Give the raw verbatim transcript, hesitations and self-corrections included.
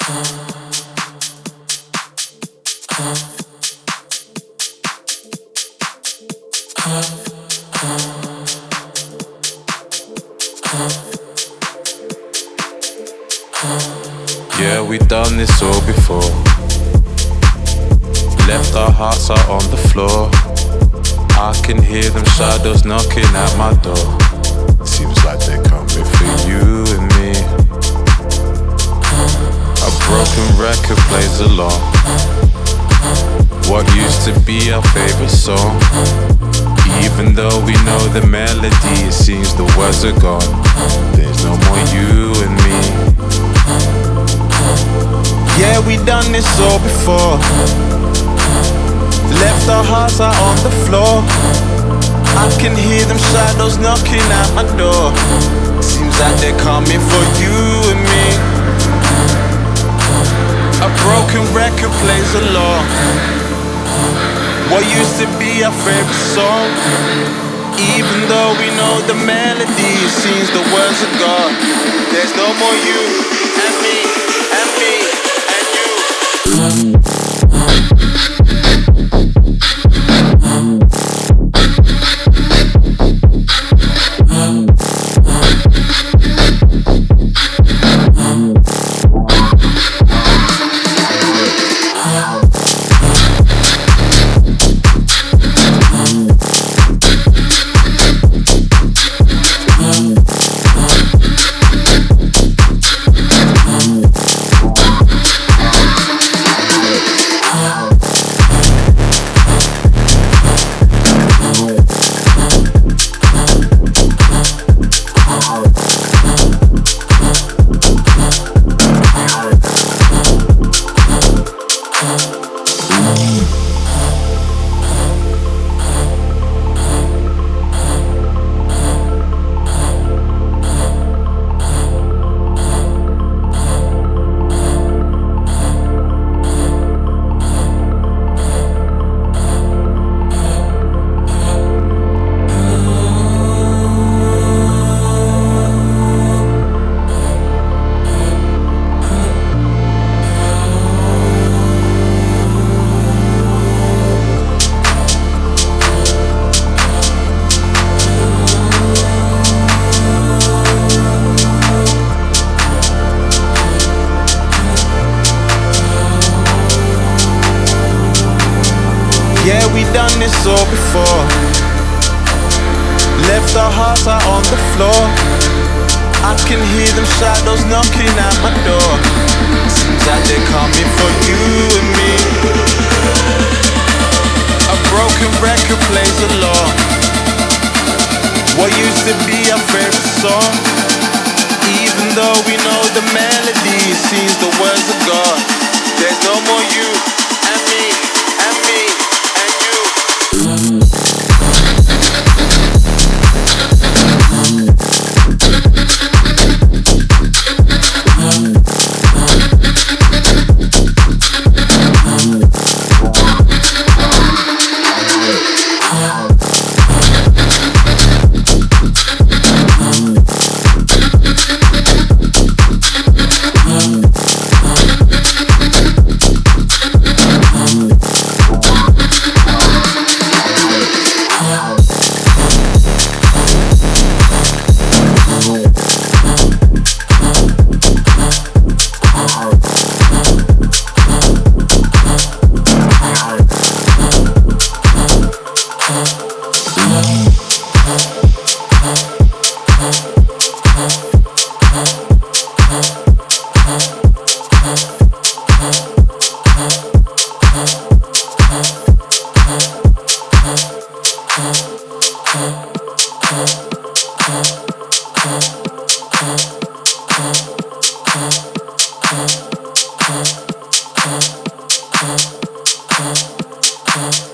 Yeah, we done this all before. Left our hearts out on the floor. I can hear them shadows knocking at my door. Seems like they're coming for you and me. A broken record plays along what used to be our favorite song. Even though we know the melody, it seems the words are gone. There's no more you and me. Yeah, we done this all before. Left our hearts out on the floor. I can hear them shadows knocking at my door. Seems like they're coming for you and me. A broken record plays along what used to be our favorite song. Even though we know the melody, it seems the words are gone. There's no more you and me and me and you. Yeah, we done this all before. Left our hearts out on the floor. I can hear them shadows knocking at my door. Seems like they're coming for you and me. A broken record plays along what used to be our favorite song. Even though we know the melody, it seems the words are gone. There's no more you and me and me. Uh, uh, uh, uh.